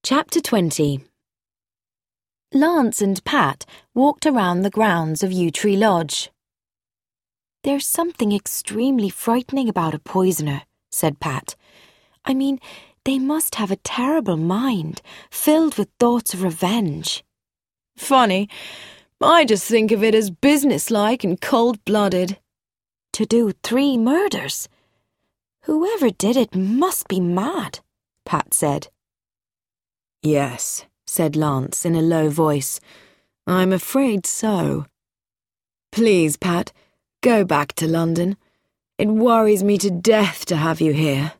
Chapter 20. Lance and Pat walked around the grounds of Yew Tree Lodge. "There's something extremely frightening about a poisoner," said Pat. "I mean, they must have a terrible mind, filled with thoughts of revenge." "Funny. I just think of it as businesslike and cold-blooded." "To do 3 murders? Whoever did it must be mad," Pat said. "Yes," said Lance in a low voice. "I'm afraid so. Please, Pat, go back to London. It worries me to death to have you here."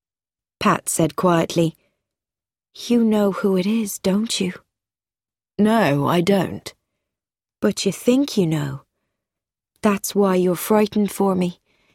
Pat said quietly, "You know who it is, don't you?" "No, I don't." "But you think you know. That's why you're frightened for me.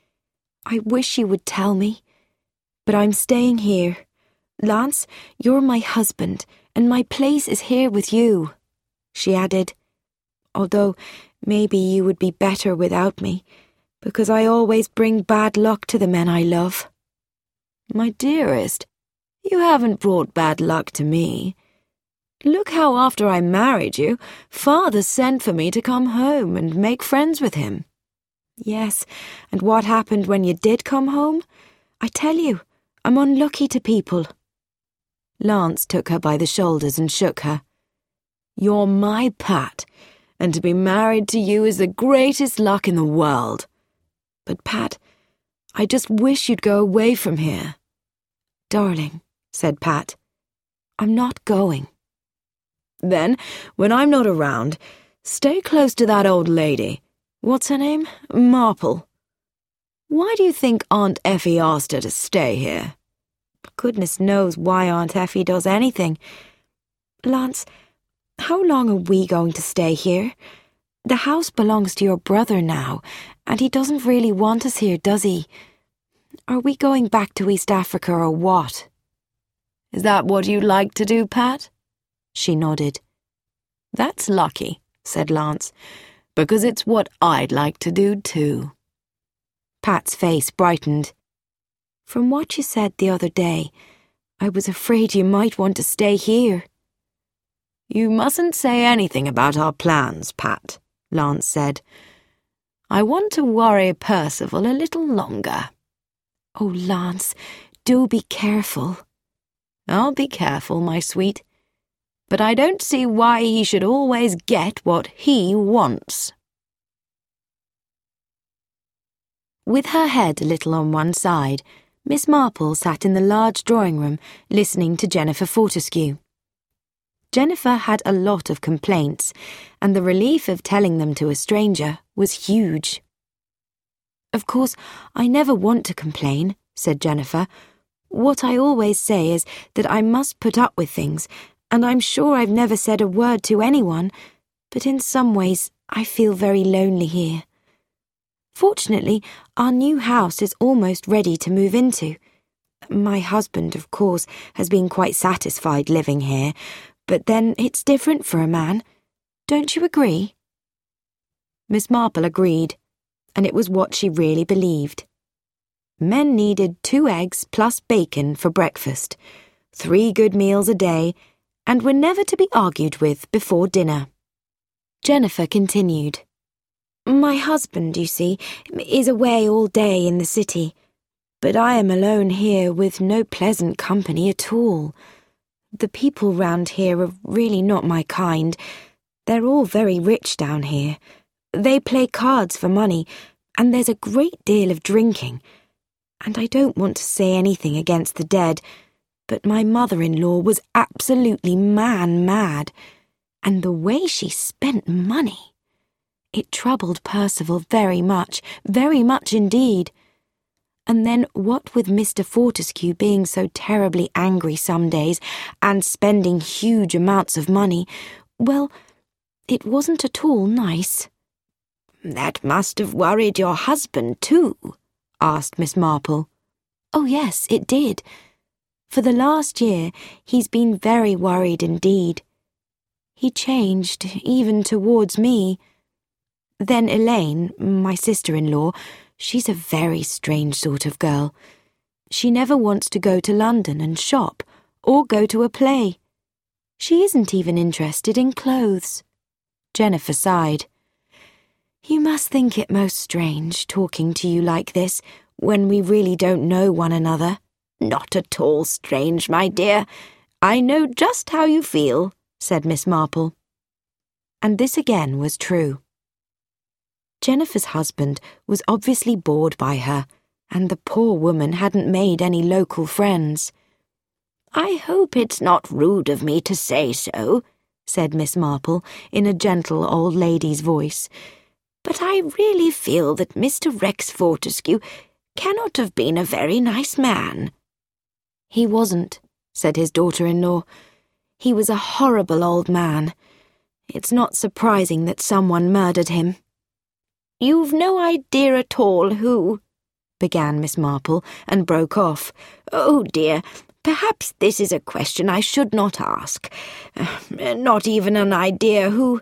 I wish you would tell me. But I'm staying here. Lance, you're my husband, and my place is here with you," she added. "Although maybe you would be better without me, because I always bring bad luck to the men I love." "My dearest, you haven't brought bad luck to me. Look how after I married you, Father sent for me to come home and make friends with him." "Yes, and what happened when you did come home? I tell you, I'm unlucky to people." Lance took her by the shoulders and shook her. "You're my Pat, and to be married to you is the greatest luck in the world. But Pat, I just wish you'd go away from here." "Darling," said Pat, "I'm not going." "Then, when I'm not around, stay close to that old lady. What's her name? Marple. Why do you think Aunt Effie asked her to stay here?" "Goodness knows why Aunt Effie does anything. Lance, how long are we going to stay here? The house belongs to your brother now, and he doesn't really want us here, does he? Are we going back to East Africa or what?" "Is that what you'd like to do, Pat?" She nodded. "That's lucky," said Lance, "because it's what I'd like to do too." Pat's face brightened. "From what you said the other day, I was afraid you might want to stay here." "You mustn't say anything about our plans, Pat," Lance said. "I want to worry Percival a little longer." "Oh, Lance, do be careful." "I'll be careful, my sweet. But I don't see why he should always get what he wants." With her head a little on one side, Miss Marple sat in the large drawing-room listening to Jennifer Fortescue. Jennifer had a lot of complaints, and the relief of telling them to a stranger was huge. "Of course, I never want to complain," said Jennifer. "What I always say is that I must put up with things, and I'm sure I've never said a word to anyone, but in some ways I feel very lonely here. Fortunately, our new house is almost ready to move into. My husband, of course, has been quite satisfied living here, but then it's different for a man. Don't you agree?" Miss Marple agreed, and it was what she really believed. Men needed 2 eggs plus bacon for breakfast, 3 good meals a day, and were never to be argued with before dinner. Jennifer continued. "My husband, you see, is away all day in the city, but I am alone here with no pleasant company at all. The people round here are really not my kind. They're all very rich down here. They play cards for money, and there's a great deal of drinking. And I don't want to say anything against the dead, but my mother-in-law was absolutely man-mad, and the way she spent money. It troubled Percival very much indeed. And then what with Mr. Fortescue being so terribly angry some days and spending huge amounts of money, well, it wasn't at all nice." "That must have worried your husband too?" asked Miss Marple. "Oh yes, it did. For the last year he's been very worried indeed. He changed, even towards me. Then Elaine, my sister-in-law, she's a very strange sort of girl. She never wants to go to London and shop, or go to a play. She isn't even interested in clothes." Jennifer sighed. "You must think it most strange talking to you like this when we really don't know one another." "Not at all strange, my dear. I know just how you feel," said Miss Marple. And this again was true. Jennifer's husband was obviously bored by her, and the poor woman hadn't made any local friends. "I hope it's not rude of me to say so," said Miss Marple in a gentle old lady's voice, "but I really feel that Mr. Rex Fortescue cannot have been a very nice man." "He wasn't," said his daughter-in-law. "He was a horrible old man. It's not surprising that someone murdered him." "You've no idea at all who—" began Miss Marple, and broke off. "Oh dear, perhaps this is a question I should not ask. Not even an idea who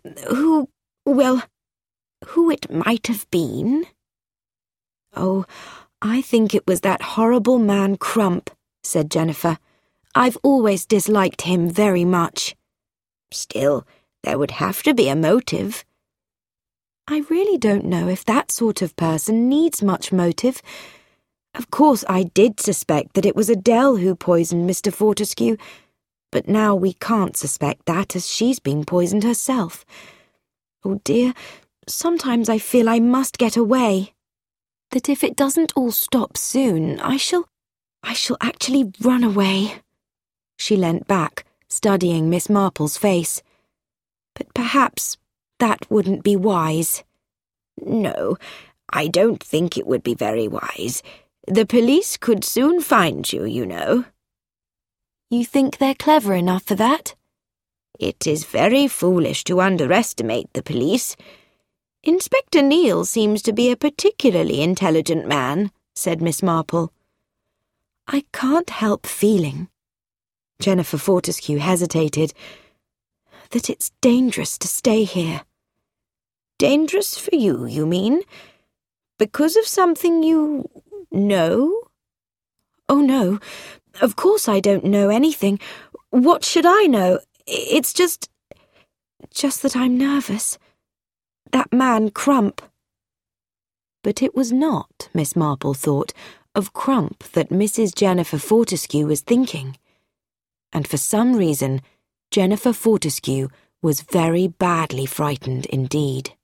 it might have been?" "Oh, I think it was that horrible man Crump," said Jennifer. "I've always disliked him very much." "Still, there would have to be a motive." "I really don't know if that sort of person needs much motive. Of course, I did suspect that it was Adele who poisoned Mr. Fortescue, but now we can't suspect that as she's been poisoned herself. Oh dear, sometimes I feel I must get away. That if it doesn't all stop soon, I shall actually run away." She leant back, studying Miss Marple's face. "But perhaps that wouldn't be wise." "No, I don't think it would be very wise. The police could soon find you, you know." "You think they're clever enough for that?" "It is very foolish to underestimate the police. Inspector Neal seems to be a particularly intelligent man," said Miss Marple. "I can't help feeling," Jennifer Fortescue hesitated, "that it's dangerous to stay here." "Dangerous for you, you mean? Because of something you know?" "Oh, no. Of course I don't know anything. What should I know? It's just that I'm nervous. That man Crump." But it was not, Miss Marple thought, of Crump that Mrs. Jennifer Fortescue was thinking. And for some reason, Jennifer Fortescue was very badly frightened indeed.